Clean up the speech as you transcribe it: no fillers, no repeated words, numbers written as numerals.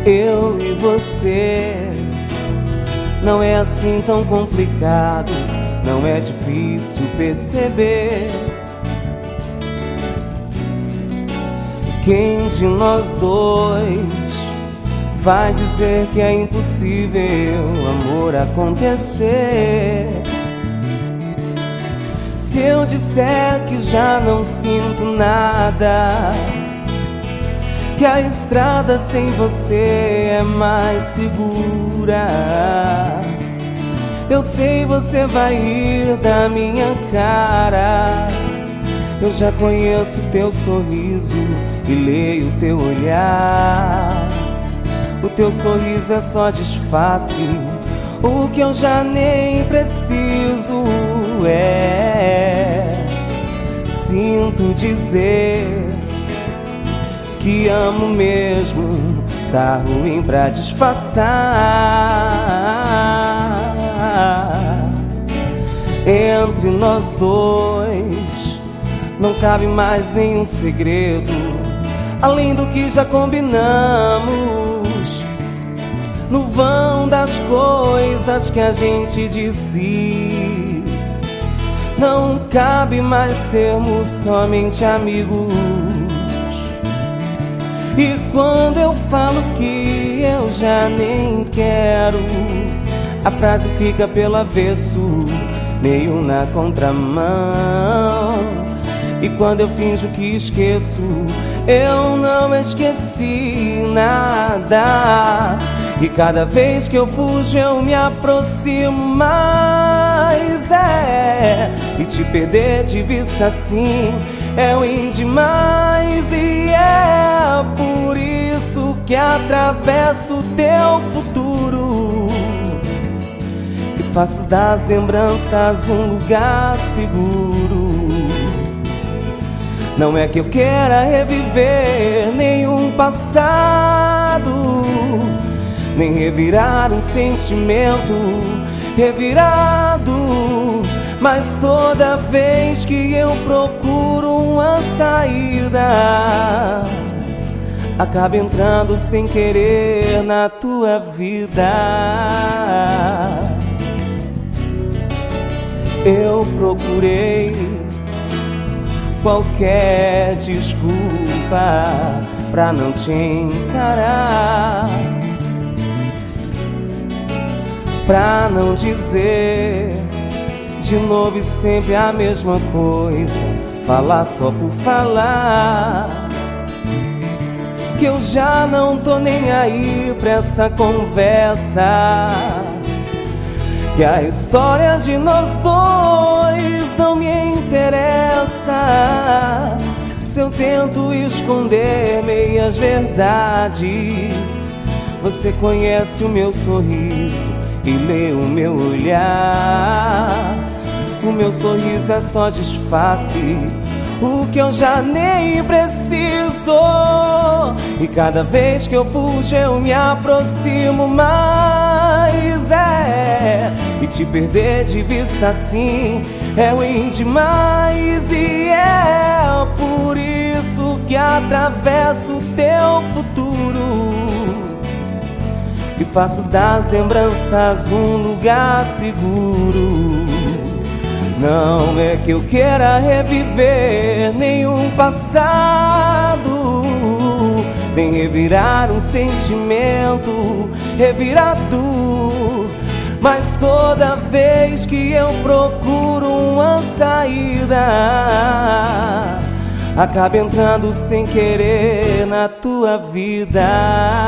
Eu e você, não é assim tão complicado, não é difícil perceber. Quem de nós dois vai dizer que é impossível amor acontecer? Se eu disser que já não sinto nada, que a estrada sem você é mais segura, eu sei você vai rir da minha cara. Eu já conheço teu sorriso e leio teu olhar. O teu sorriso é só disfarce, o que eu já nem preciso é. Sinto dizer que amo mesmo, tá ruim pra disfarçar. Entre nós dois não cabe mais nenhum segredo, além do que já combinamos no vão das coisas que a gente disse. Não cabe mais sermos somente amigos. E quando eu falo que eu já nem quero, a frase fica pelo avesso, meio na contramão. E quando eu finjo que esqueço, eu não esqueci nada. E cada vez que eu fujo eu me aproximo mais, e te perder de vista assim é ruim demais. E é por isso que atravesso o teu futuro e faço das lembranças um lugar seguro. Não é que eu queira reviver nenhum passado, nem revirar um sentimento revirado, mas toda vez que eu procuro uma saída, acabo entrando sem querer na tua vida. Eu procurei qualquer desculpa pra não te encarar, pra não dizer de novo e sempre a mesma coisa, falar só por falar, que eu já não tô nem aí pra essa conversa, que a história de nós dois não me interessa. Se eu tento esconder meias verdades, você conhece o meu sorriso e lê o meu olhar. O meu sorriso é só disfarce, o que eu já nem preciso. E cada vez que eu fujo eu me aproximo mais, e te perder de vista assim é ruim demais. E é por isso que atravesso o teu futuro e faço das lembranças um lugar seguro. Não é que eu queira reviver nenhum passado, nem revirar um sentimento revirado, mas toda vez que eu procuro uma saída, acabo entrando sem querer na tua vida.